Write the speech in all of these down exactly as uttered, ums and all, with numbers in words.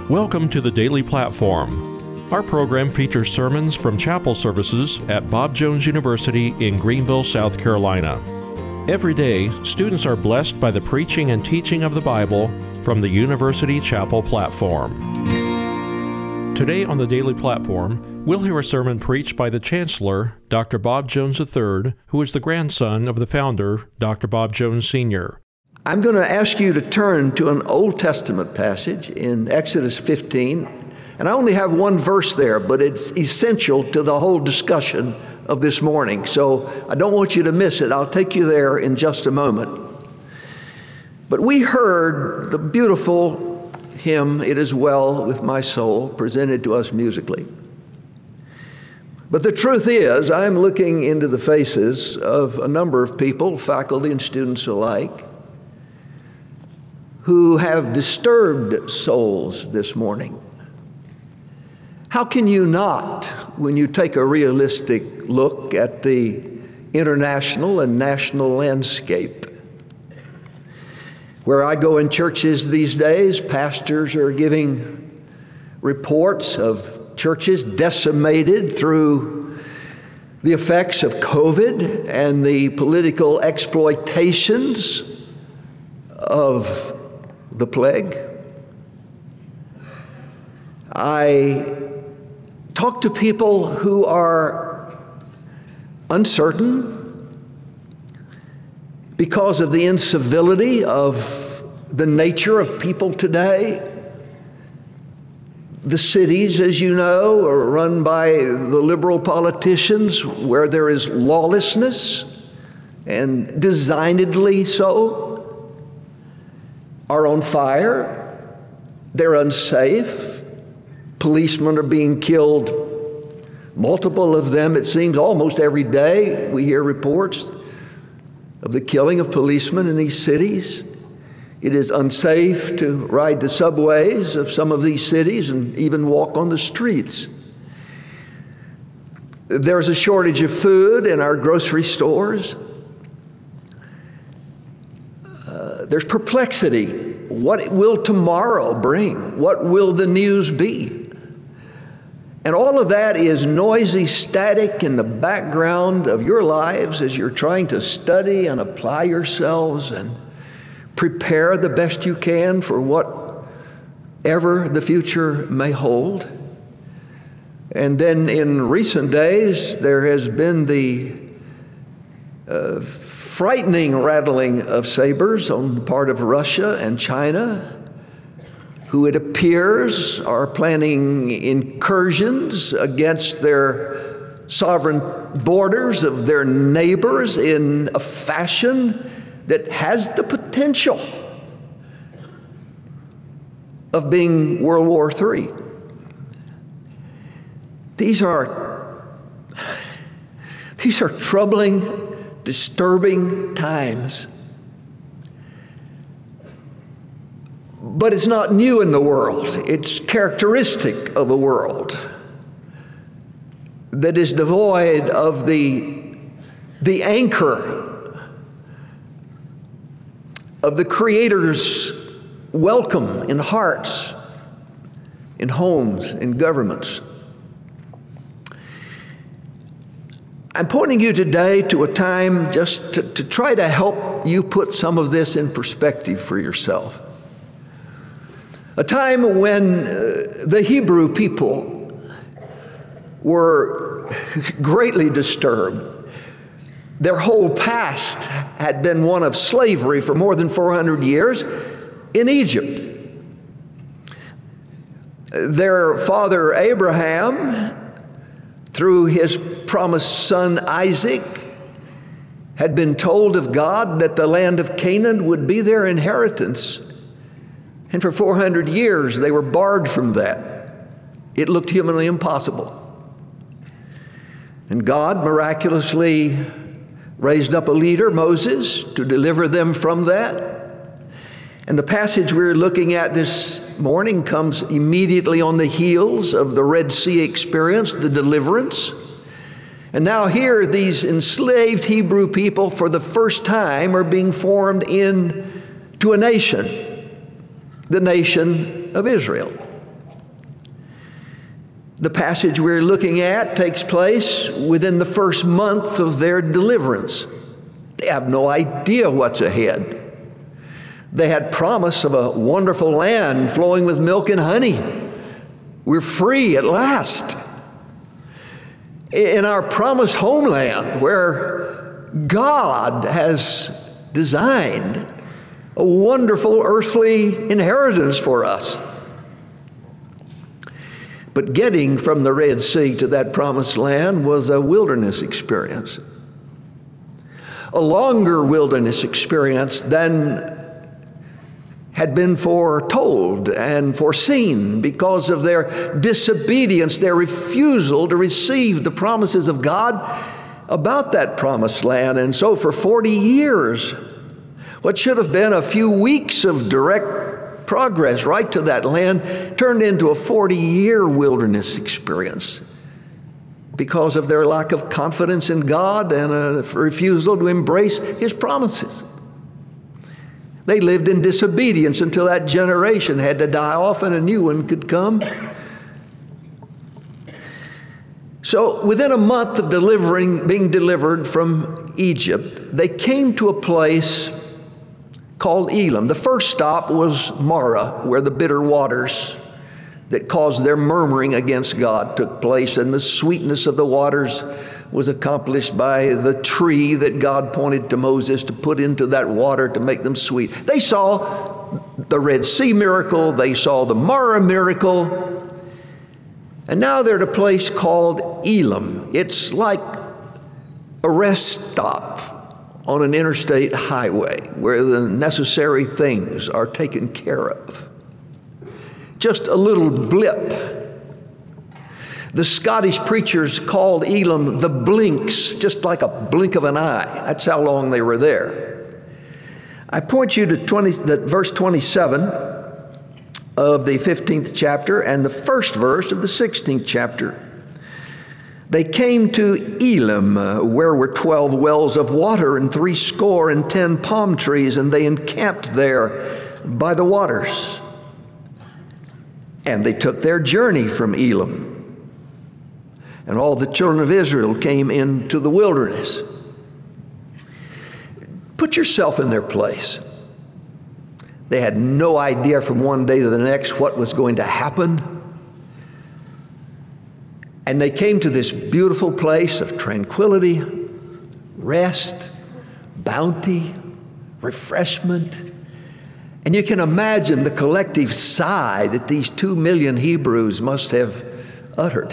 Welcome to the Daily Platform. Our program features sermons from chapel services at Bob Jones University in Greenville, South Carolina. Every day, students are blessed by the preaching and teaching of the Bible from the University Chapel platform. Today on the Daily Platform, we'll hear a sermon preached by the Chancellor, Doctor Bob Jones the third, who is the grandson of the founder, Doctor Bob Jones Senior I'm going to ask you to turn to an Old Testament passage in Exodus fifteen, and I only have one verse there, but it's essential to the whole discussion of this morning, so I don't want you to miss it. I'll take you there in just a moment. But we heard the beautiful hymn, "It Is Well With My Soul," presented to us musically. But the truth is, I'm looking into the faces of a number of people, faculty and students alike, who have disturbed souls this morning. How can you not, when you take a realistic look at the international and national landscape? Where I go in churches these days, pastors are giving reports of churches decimated through the effects of COVID and the political exploitations of the plague. I talk to people who are uncertain because of the incivility of the nature of people today. The cities, as you know, are run by the liberal politicians where there is lawlessness, and designedly so, are on fire. They're unsafe. Policemen are being killed. Multiple of them, it seems, almost every day. We hear reports of the killing of policemen in these cities. It is unsafe to ride the subways of some of these cities and even walk on the streets. There's a shortage of food in our grocery stores. Uh, there's perplexity. What will tomorrow bring? What will the news be? And all of that is noisy static in the background of your lives as you're trying to study and apply yourselves and prepare the best you can for whatever the future may hold. And then in recent days, there has been the uh, frightening rattling of sabers on the part of Russia and China, who it appears are planning incursions against their sovereign borders of their neighbors in a fashion that has the potential of being World War Three. These are, these are troubling, disturbing times. But it's not new in the world. It's characteristic of a world that is devoid of the, the anchor of the Creator's welcome in hearts, in homes, in governments. I'm pointing you today to a time just to, to try to help you put some of this in perspective for yourself. A time when uh, the Hebrew people were greatly disturbed. Their whole past had been one of slavery for more than four hundred years in Egypt. Their father Abraham, through his promised son Isaac, had been told of God that the land of Canaan would be their inheritance. And for four hundred years, they were barred from that. It looked humanly impossible. And God miraculously raised up a leader, Moses, to deliver them from that. And the passage we're looking at this morning comes immediately on the heels of the Red Sea experience, the deliverance. And now here, these enslaved Hebrew people, for the first time, are being formed into a nation, the nation of Israel. The passage we're looking at takes place within the first month of their deliverance. They have no idea what's ahead. They had promise of a wonderful land flowing with milk and honey. We're free at last. In our promised homeland where God has designed a wonderful earthly inheritance for us. But getting from the Red Sea to that promised land was a wilderness experience. A longer wilderness experience than had been foretold and foreseen because of their disobedience, their refusal to receive the promises of God about that promised land. And so for forty years, what should have been a few weeks of direct progress right to that land turned into a forty-year wilderness experience because of their lack of confidence in God and a refusal to embrace His promises. They lived in disobedience until that generation had to die off and a new one could come. So within a month of delivering, being delivered from Egypt, they came to a place called Elim. The first stop was Marah, where the bitter waters that caused their murmuring against God took place, and the sweetness of the waters was accomplished by the tree that God pointed to Moses to put into that water to make them sweet. They saw the Red Sea miracle, they saw the Marah miracle, and now they're at a place called Elim. It's like a rest stop on an interstate highway where the necessary things are taken care of. Just a little blip. The Scottish preachers called Elim the blinks, just like a blink of an eye. That's how long they were there. I point you to twenty, the, verse twenty-seven of the fifteenth chapter and the first verse of the sixteenth chapter. They came to Elim, uh, where were twelve wells of water and three score and ten palm trees, and they encamped there by the waters. And they took their journey from Elim. And all the children of Israel came into the wilderness. Put yourself in their place. They had no idea from one day to the next what was going to happen. And they came to this beautiful place of tranquility, rest, bounty, refreshment. And you can imagine the collective sigh that these two million Hebrews must have uttered.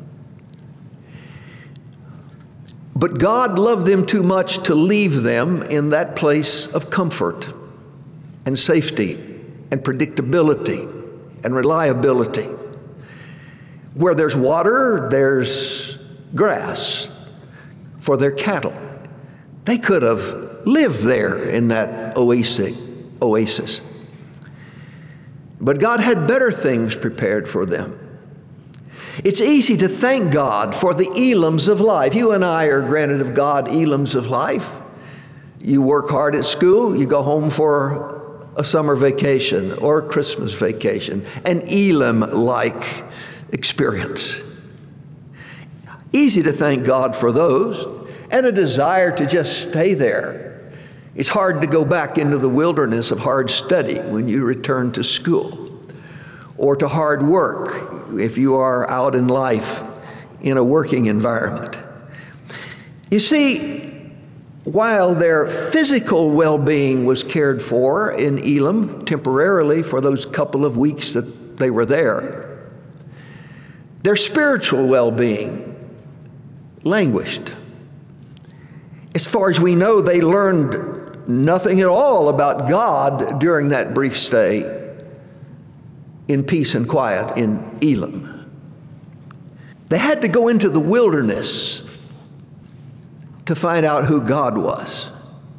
But God loved them too much to leave them in that place of comfort and safety and predictability and reliability. Where there's water, there's grass for their cattle. They could have lived there in that oasis. oasis. But God had better things prepared for them. It's easy to thank God for the Elims of life. You and I are granted of God Elims of life. You work hard at school, you go home for a summer vacation or a Christmas vacation, an Elim-like experience. Easy to thank God for those, and a desire to just stay there. It's hard to go back into the wilderness of hard study when you return to school, or to hard work if you are out in life in a working environment. You see, while their physical well-being was cared for in Elim temporarily for those couple of weeks that they were there, their spiritual well-being languished. As far as we know, they learned nothing at all about God during that brief stay in peace and quiet in Elim. They had to go into the wilderness to find out who God was.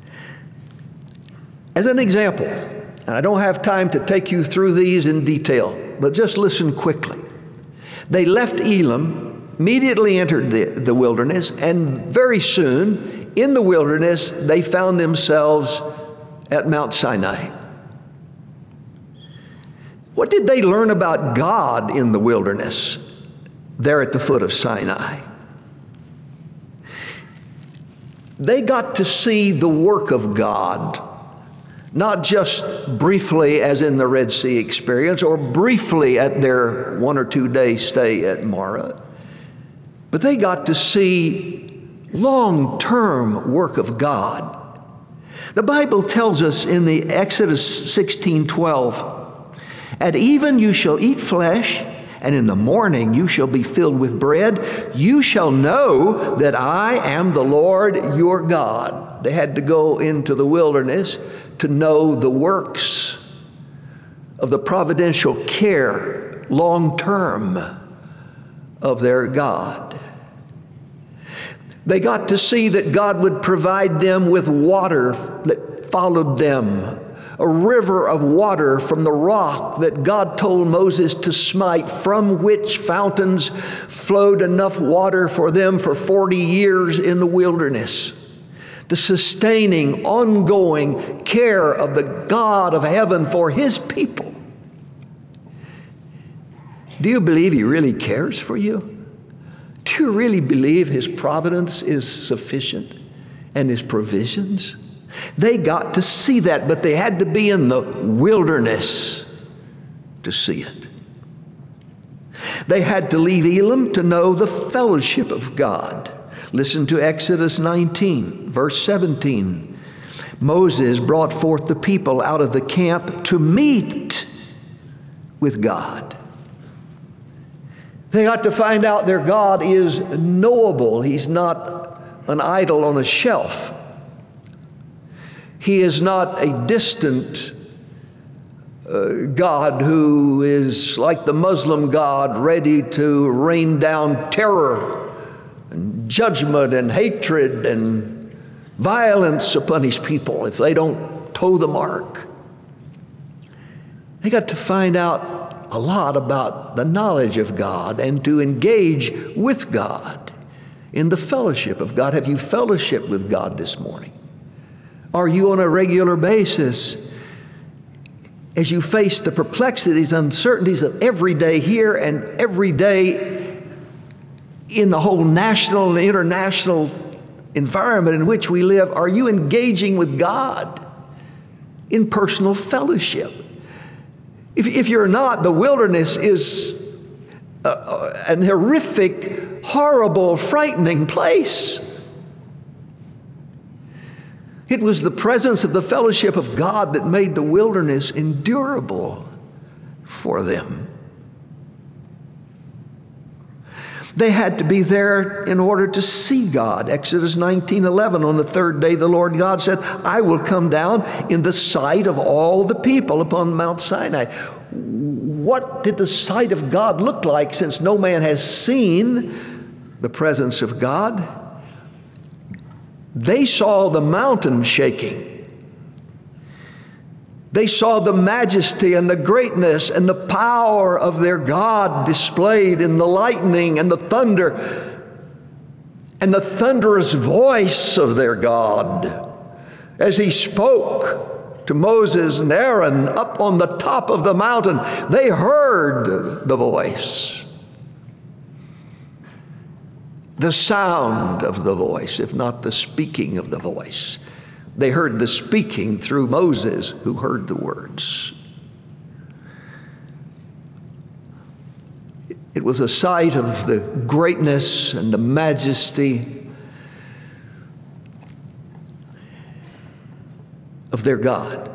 As an example, and I don't have time to take you through these in detail, but just listen quickly. They left Elim, immediately entered the, the wilderness, and very soon in the wilderness they found themselves at Mount Sinai. What did they learn about God in the wilderness? there at the foot of Sinai. They got to see the work of God, not just briefly as in the Red Sea experience or briefly at their one or two day stay at Marah, but they got to see long-term work of God. The Bible tells us in the Exodus sixteen twelve, "At even you shall eat flesh, and in the morning you shall be filled with bread. You shall know that I am the Lord your God." They had to go into the wilderness to know the works of the providential care, long term, of their God. They got to see that God would provide them with water that followed them, a river of water from the rock that God told Moses to smite, from which fountains flowed enough water for them for forty years in the wilderness. The sustaining, ongoing care of the God of heaven for His people. Do you believe He really cares for you? Do you really believe His providence is sufficient and His provisions? They got to see that, but they had to be in the wilderness to see it. They had to leave Elim to know the fellowship of God. Listen to Exodus nineteen, verse seventeen. Moses brought forth the people out of the camp to meet with God. They got to find out their God is knowable. He's not an idol on a shelf. He is not a distant uh, God who is like the Muslim God, ready to rain down terror and judgment and hatred and violence upon His people if they don't toe the mark. They got to find out a lot about the knowledge of God and to engage with God in the fellowship of God. Have you fellowshiped with God this morning? Are you on a regular basis, as you face the perplexities, uncertainties of every day here and every day in the whole national and international environment in which we live, are you engaging with God in personal fellowship? If, if you're not, the wilderness is uh, an horrific, horrible, frightening place. It was the presence of the fellowship of God that made the wilderness endurable for them. They had to be there in order to see God. Exodus nineteen eleven, on the third day the Lord God said, "I will come down in the sight of all the people upon Mount Sinai." What did the sight of God look like, since no man has seen the presence of God? They saw the mountain shaking. They saw the majesty and the greatness and the power of their God displayed in the lightning and the thunder and the thunderous voice of their God as He spoke to Moses and Aaron up on the top of the mountain. They heard the voice, the sound of the voice, if not the speaking of the voice. They heard the speaking through Moses, who heard the words. It was a sight of the greatness and the majesty of their God.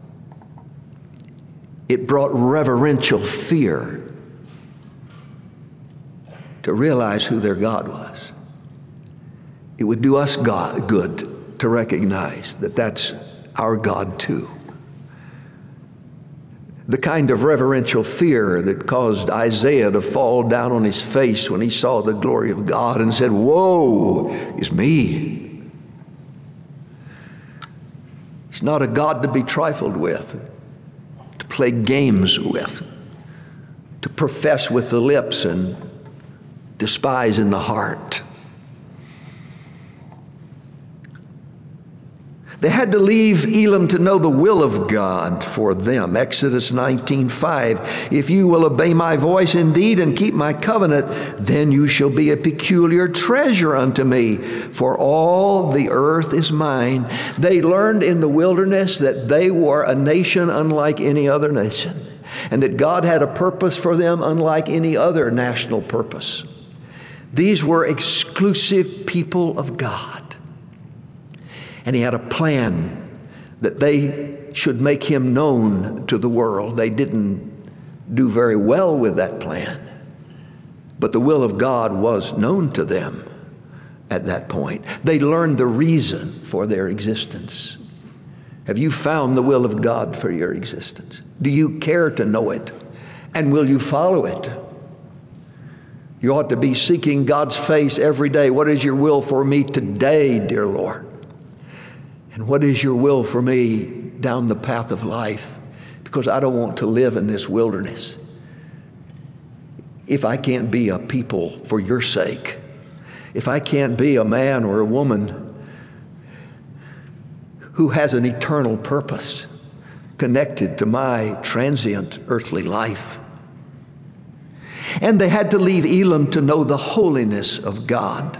It brought reverential fear to realize who their God was. It would do us God good to recognize that that's our God too. The kind of reverential fear that caused Isaiah to fall down on his face when he saw the glory of God and said, "Woe is me." He's not a God to be trifled with, to play games with, to profess with the lips and despise in the heart. They had to leave Elim to know the will of God for them. Exodus nineteen five, if you will obey my voice indeed and keep my covenant, then you shall be a peculiar treasure unto me, for all the earth is mine. They learned in the wilderness that they were a nation unlike any other nation, and that God had a purpose for them unlike any other national purpose. These were exclusive people of God. And he had a plan that they should make him known to the world. They didn't do very well with that plan, but the will of God was known to them at that point. They learned the reason for their existence. Have you found the will of God for your existence? Do you care to know it? And will you follow it? You ought to be seeking God's face every day. What is your will for me today, dear Lord? And what is your will for me down the path of life? Because I don't want to live in this wilderness if I can't be a people for your sake. If I can't be a man or a woman who has an eternal purpose connected to my transient earthly life. And they had to leave Elim to know the holiness of God.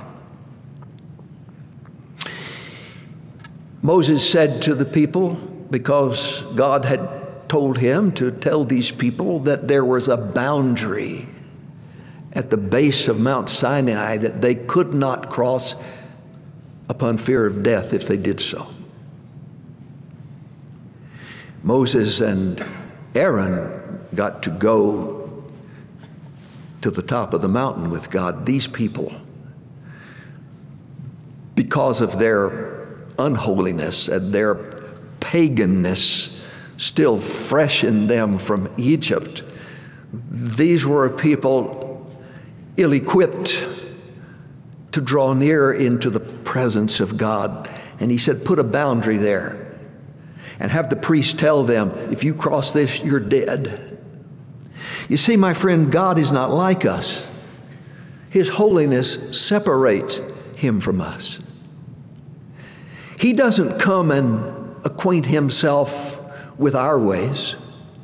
Moses said to the people, because God had told him to tell these people that there was a boundary at the base of Mount Sinai that they could not cross upon fear of death if they did so. Moses and Aaron got to go to the top of the mountain with God. These people, because of their unholiness and their paganness still fresh in them from Egypt, these were a people ill-equipped to draw near into the presence of God. And he said, put a boundary there and have the priest tell them, if you cross this, you're dead. You see, my friend, God is not like us. His holiness separates him from us. He doesn't come and acquaint himself with our ways.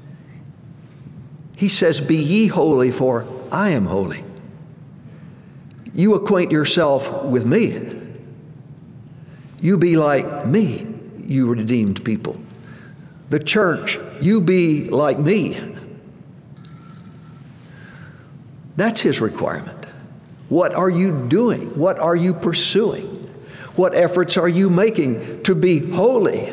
He says, be ye holy, for I am holy. You acquaint yourself with me. You be like me, you redeemed people. The church, you be like me. That's his requirement. What are you doing? What are you pursuing? What efforts are you making to be holy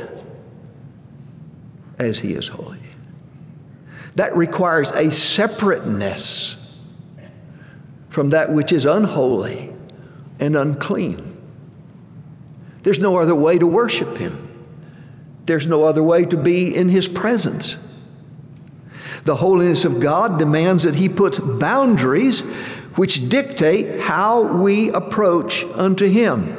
as he is holy? That requires a separateness from that which is unholy and unclean. There's no other way to worship him. There's no other way to be in his presence. The holiness of God demands that he puts boundaries which dictate how we approach unto him.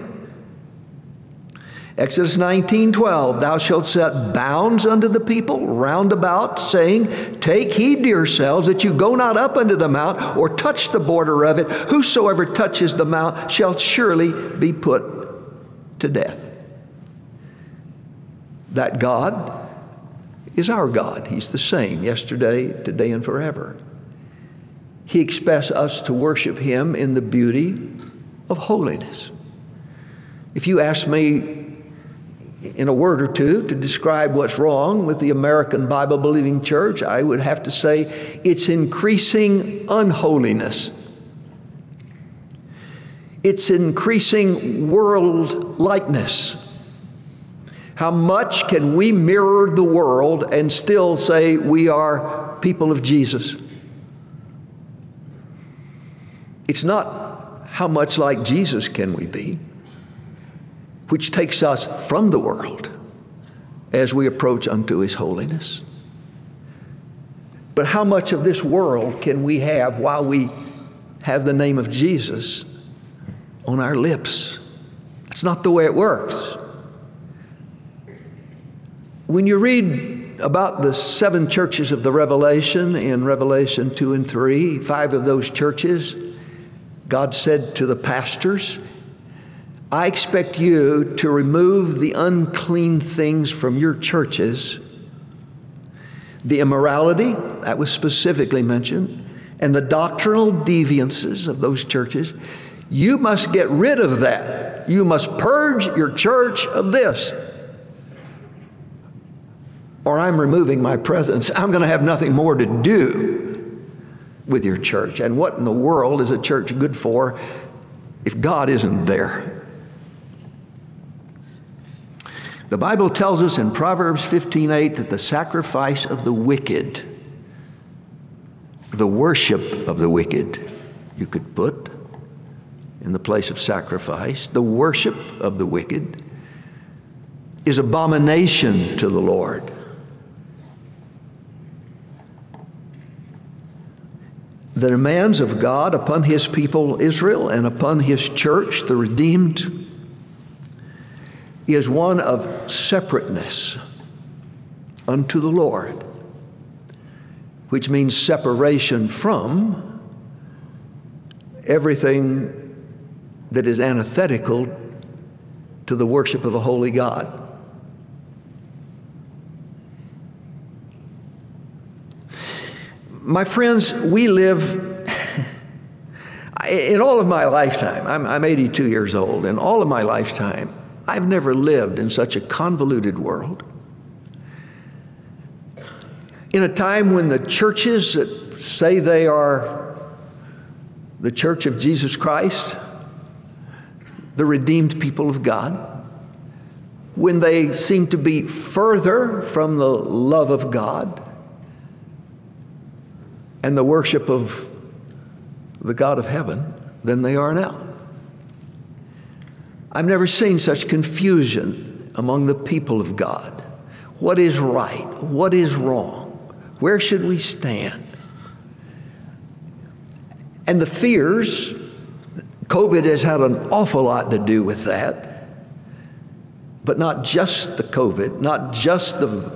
Exodus nineteen twelve, thou shalt set bounds unto the people round about, saying, take heed to yourselves that you go not up unto the mount or touch the border of it. Whosoever touches the mount shall surely be put to death. That God is our God. He's the same yesterday, today, and forever. He expects us to worship him in the beauty of holiness. If you ask me in a word or two to describe what's wrong with the American Bible-believing church, I would have to say it's increasing unholiness. It's increasing world-likeness. How much can we mirror the world and still say we are people of Jesus? It's not how much like Jesus can we be, which takes us from the world as we approach unto his holiness. But how much of this world can we have while we have the name of Jesus on our lips? That's not the way it works. When you read about the seven churches of the Revelation in Revelation two and three, five of those churches, God said to the pastors, I expect you to remove the unclean things from your churches, the immorality, that was specifically mentioned, and the doctrinal deviances of those churches. You must get rid of that. You must purge your church of this, or I'm removing my presence. I'm going to have nothing more to do with your church. And what in the world is a church good for if God isn't there? The Bible tells us in Proverbs fifteen eight that the sacrifice of the wicked, the worship of the wicked, you could put in the place of sacrifice, the worship of the wicked is abomination to the Lord. The demands of God upon His people Israel and upon His church, the redeemed, is one of separateness unto the Lord, which means separation from everything that is antithetical to the worship of a holy God. My friends, we live, in all of my lifetime, I'm, I'm eighty-two years old, in all of my lifetime, I've never lived in such a convoluted world. In a time when the churches that say they are the Church of Jesus Christ, the redeemed people of God, when they seem to be further from the love of God and the worship of the God of heaven than they are now. I've never seen such confusion among the people of God. What is right? What is wrong? Where should we stand? And the fears, COVID has had an awful lot to do with that, but not just the COVID, not just the,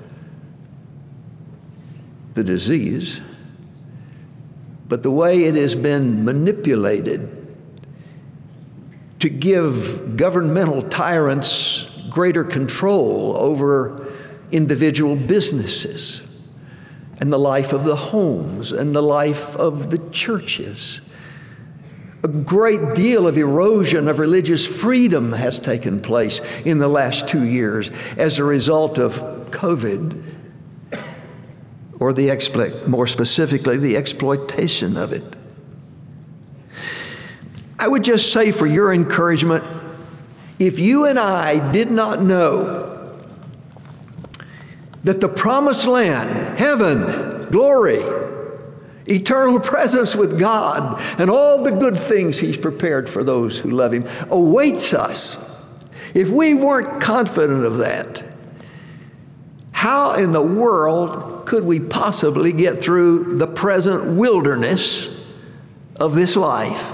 the disease, but the way it has been manipulated to give governmental tyrants greater control over individual businesses and the life of the homes and the life of the churches. A great deal of erosion of religious freedom has taken place in the last two years as a result of COVID, or the exploit, more specifically, the exploitation of it. I would just say for your encouragement, if you and I did not know that the promised land, heaven, glory, eternal presence with God, and all the good things He's prepared for those who love Him awaits us, if we weren't confident of that, how in the world could we possibly get through the present wilderness of this life?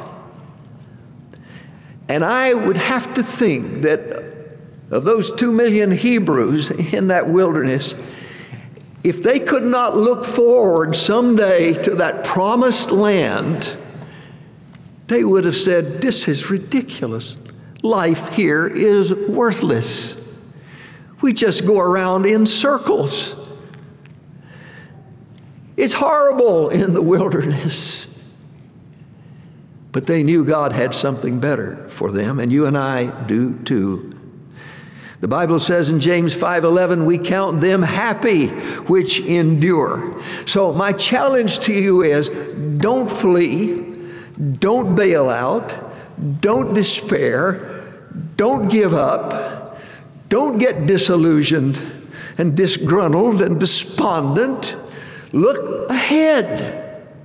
And I would have to think that of those two million Hebrews in that wilderness, if they could not look forward someday to that promised land, they would have said, this is ridiculous. Life here is worthless. We just go around in circles. It's horrible in the wilderness. But they knew God had something better for them, and you and I do too. The Bible says in James five eleven, we count them happy which endure. So my challenge to you is, don't flee, don't bail out, don't despair, don't give up, don't get disillusioned and disgruntled and despondent. Look ahead.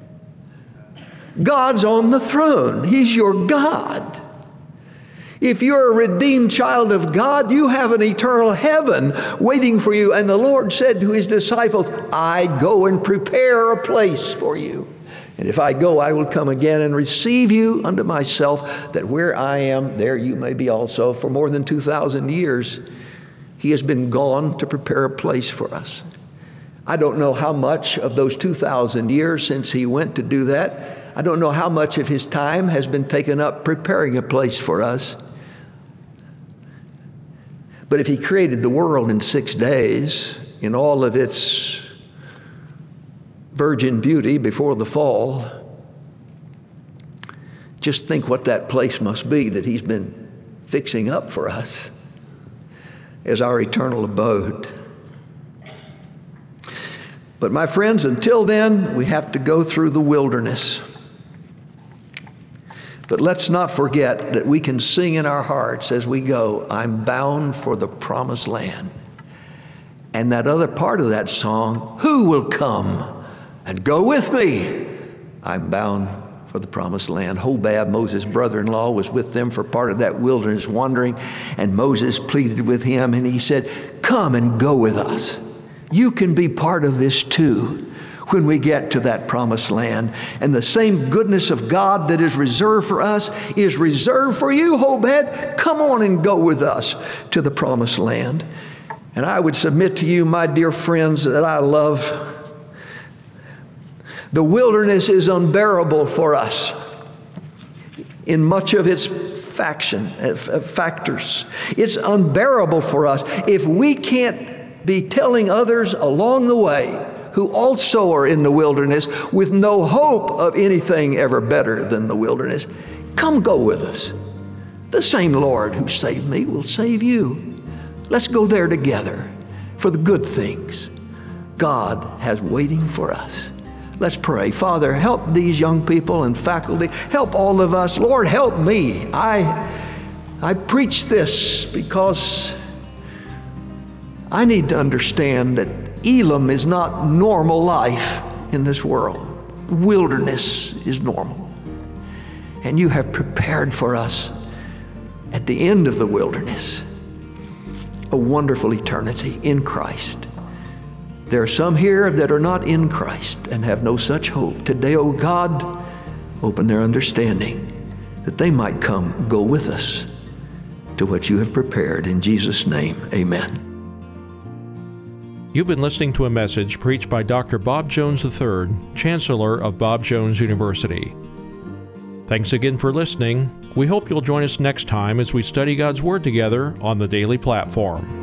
God's on the throne. He's your God. If you're a redeemed child of God, you have an eternal heaven waiting for you. And the Lord said to His disciples, I go and prepare a place for you. And if I go, I will come again and receive you unto myself, that where I am, there you may be also. For more than two thousand years, He has been gone to prepare a place for us. I don't know how much of those two thousand years since He went to do that, I don't know how much of His time has been taken up preparing a place for us. But if he created the world in six days, in all of its virgin beauty before the fall, just think what that place must be that he's been fixing up for us as our eternal abode. But my friends, until then, we have to go through the wilderness. But let's not forget that we can sing in our hearts as we go, I'm bound for the promised land. And that other part of that song, who will come and go with me? I'm bound for the promised land. Hobab, Moses' brother-in-law, was with them for part of that wilderness wandering, and Moses pleaded with him, and he said, come and go with us. You can be part of this too when we get to that promised land. And the same goodness of God that is reserved for us is reserved for you, Hobab. Come on and go with us to the promised land. And I would submit to you, my dear friends, that I love, the wilderness is unbearable for us in much of its faction, uh, factors. It's unbearable for us if we can't be telling others along the way who also are in the wilderness with no hope of anything ever better than the wilderness, come go with us. The same Lord who saved me will save you. Let's go there together for the good things God has waiting for us. Let's pray. Father, help these young people and faculty. Help all of us. Lord, help me. I, I preach this because I need to understand that Elam is not normal life in this world. Wilderness is normal. And you have prepared for us at the end of the wilderness a wonderful eternity in Christ. There are some here that are not in Christ and have no such hope. Today, oh God, open their understanding that they might come go with us to what you have prepared. In Jesus' name, amen. You've been listening to a message preached by Doctor Bob Jones the third, Chancellor of Bob Jones University. Thanks again for listening. We hope you'll join us next time as we study God's Word together on the Daily Platform.